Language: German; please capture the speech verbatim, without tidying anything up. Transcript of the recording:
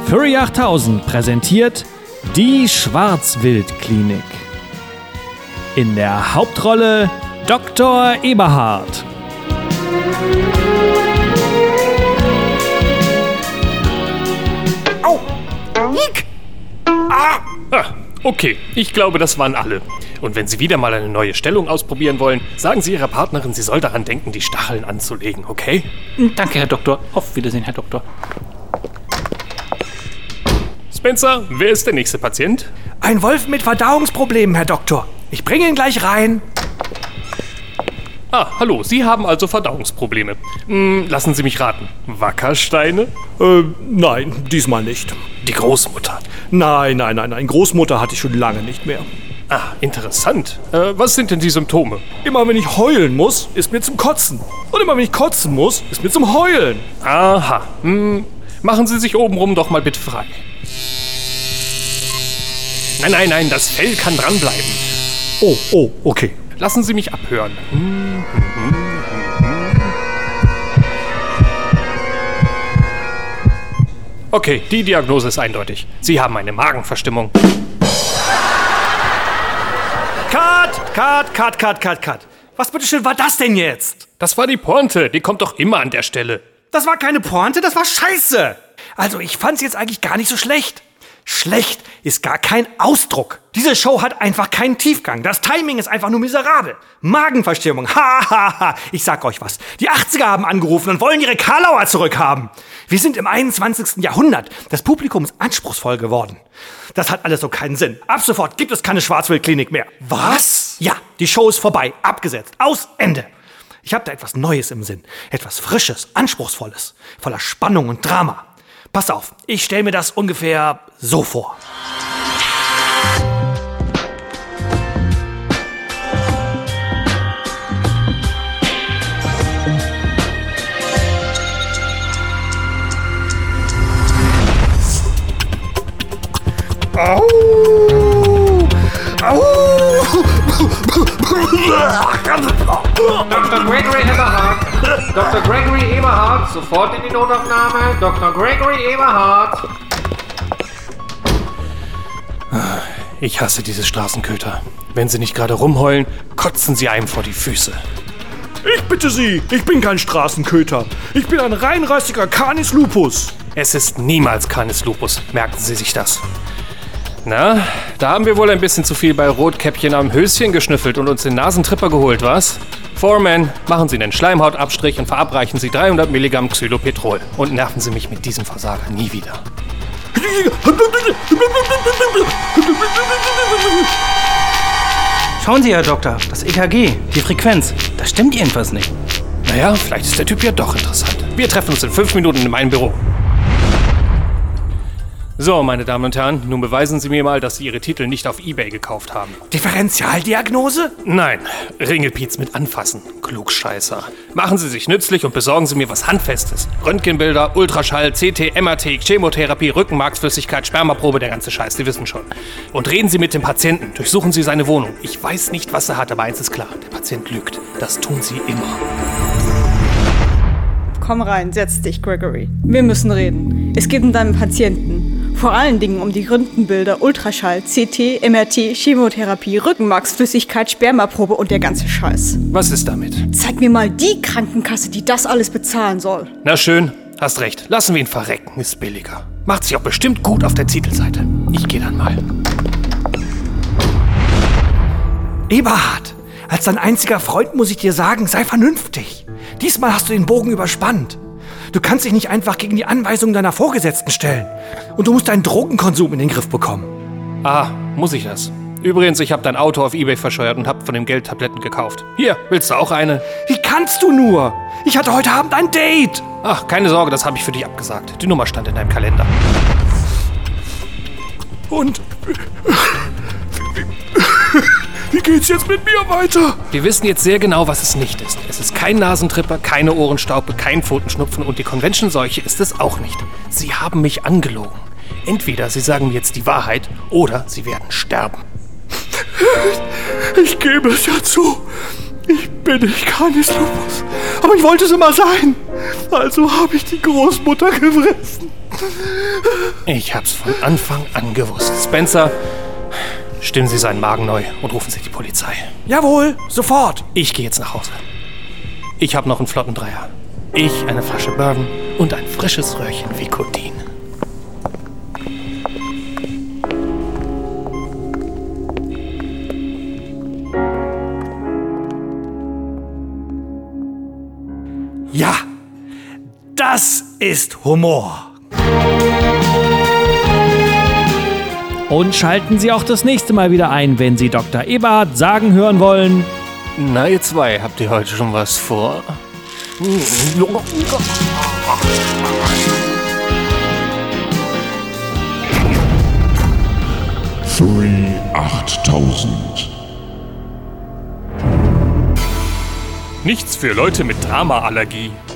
Furry achttausend präsentiert die Schwarzwildklinik. In der Hauptrolle Doktor Eberhard. Au! Nick! Ah! Ah, okay, ich glaube, das waren alle. Und wenn Sie wieder mal eine neue Stellung ausprobieren wollen, sagen Sie Ihrer Partnerin, sie soll daran denken, die Stacheln anzulegen, okay? Danke, Herr Doktor. Auf Wiedersehen, Herr Doktor. Spencer, wer ist der nächste Patient? Ein Wolf mit Verdauungsproblemen, Herr Doktor. Ich bringe ihn gleich rein. Ah, hallo, Sie haben also Verdauungsprobleme. Hm, lassen Sie mich raten. Wackersteine? Äh, nein, diesmal nicht. Die Großmutter. Nein, nein, nein, nein. Großmutter hatte ich schon lange nicht mehr. Ah, interessant. Äh, was sind denn die Symptome? Immer wenn ich heulen muss, ist mir zum Kotzen. Und immer wenn ich kotzen muss, ist mir zum Heulen. Aha. Hm, machen Sie sich obenrum doch mal bitte frei. Nein, nein, nein, das Fell kann dranbleiben. Oh, oh, okay. Lassen Sie mich abhören. Hm, hm, hm, hm. Okay, die Diagnose ist eindeutig. Sie haben eine Magenverstimmung. Cut, cut, cut, cut, cut, cut. Was bitteschön war das denn jetzt? Das war die Pointe, die kommt doch immer an der Stelle. Das war keine Pointe, das war Scheiße. Also ich fand's jetzt eigentlich gar nicht so schlecht. Schlecht ist gar kein Ausdruck. Diese Show hat einfach keinen Tiefgang. Das Timing ist einfach nur miserabel. Magenverstimmung, ha, ha, ha. Ich sag euch was. Die achtziger haben angerufen und wollen ihre Karlauer zurückhaben. Wir sind im einundzwanzigsten Jahrhundert. Das Publikum ist anspruchsvoll geworden. Das hat alles so keinen Sinn. Ab sofort gibt es keine Schwarzwildklinik mehr. Was? Ja, die Show ist vorbei. Abgesetzt. Aus, Ende. Ich habe da etwas Neues im Sinn. Etwas Frisches, Anspruchsvolles. Voller Spannung und Drama. Pass auf, ich stelle mir das ungefähr so vor. Au! Au! Doktor Gregory Eberhard! Doktor Gregory Eberhard! Sofort in die Notaufnahme! Doktor Gregory Eberhard! Ich hasse diese Straßenköter. Wenn sie nicht gerade rumheulen, kotzen sie einem vor die Füße. Ich bitte Sie, ich bin kein Straßenköter. Ich bin ein reinrassiger Canis Lupus. Es ist niemals Canis Lupus, merken Sie sich das. Na, da haben wir wohl ein bisschen zu viel bei Rotkäppchen am Höschen geschnüffelt und uns den Nasentripper geholt, was? Foreman, machen Sie einen Schleimhautabstrich und verabreichen Sie dreihundert Milligramm Xylopetrol. Und nerven Sie mich mit diesem Versager nie wieder. Schauen Sie, Herr Doktor, das E K G, die Frequenz, da stimmt irgendwas nicht. Naja, vielleicht ist der Typ ja doch interessant. Wir treffen uns in fünf Minuten in meinem Büro. So, meine Damen und Herren, nun beweisen Sie mir mal, dass Sie Ihre Titel nicht auf eBay gekauft haben. Differentialdiagnose? Nein, Ringelpiez mit Anfassen. Klugscheißer. Machen Sie sich nützlich und besorgen Sie mir was Handfestes. Röntgenbilder, Ultraschall, C T, M R T, Chemotherapie, Rückenmarksflüssigkeit, Spermaprobe, der ganze Scheiß, Sie wissen schon. Und reden Sie mit dem Patienten, durchsuchen Sie seine Wohnung. Ich weiß nicht, was er hat, aber eins ist klar, der Patient lügt. Das tun Sie immer. Komm rein, setz dich, Gregory. Wir müssen reden. Es geht um deinen Patienten. Vor allen Dingen um die Röntgenbilder, Ultraschall, C T, M R T, Chemotherapie, Rückenmarksflüssigkeit, Spermaprobe und der ganze Scheiß. Was ist damit? Zeig mir mal die Krankenkasse, die das alles bezahlen soll. Na schön, hast recht. Lassen wir ihn verrecken, ist billiger. Macht sich auch bestimmt gut auf der Titelseite. Ich gehe dann mal. Eberhard, als dein einziger Freund muss ich dir sagen, sei vernünftig. Diesmal hast du den Bogen überspannt. Du kannst dich nicht einfach gegen die Anweisungen deiner Vorgesetzten stellen. Und du musst deinen Drogenkonsum in den Griff bekommen. Ah, muss ich das? Übrigens, ich habe dein Auto auf eBay verscheuert und habe von dem Geld Tabletten gekauft. Hier, willst du auch eine? Wie kannst du nur? Ich hatte heute Abend ein Date. Ach, keine Sorge, das habe ich für dich abgesagt. Die Nummer stand in deinem Kalender. Und wie geht's jetzt mit mir weiter? Wir wissen jetzt sehr genau, was es nicht ist. Es ist kein Nasentripper, keine Ohrenstaupe, kein Pfotenschnupfen und die Convention-Seuche ist es auch nicht. Sie haben mich angelogen. Entweder Sie sagen mir jetzt die Wahrheit oder Sie werden sterben. Ich, ich gebe es ja zu. Ich bin nicht Canis Lupus. Aber ich wollte es immer sein. Also habe ich die Großmutter gefressen. Ich hab's von Anfang an gewusst. Spencer, stimmen Sie seinen Magen neu und rufen Sie die Polizei. Jawohl, sofort. Ich gehe jetzt nach Hause. Ich habe noch einen flotten Dreier. Ich, eine Flasche Bourbon und ein frisches Röhrchen Vicodin. Ja, das ist Humor. Und schalten Sie auch das nächste Mal wieder ein, wenn Sie Doktor Eberhard sagen hören wollen. Na, ihr zwei, habt ihr heute schon was vor? Fury achttausend. Nichts für Leute mit Dramaallergie.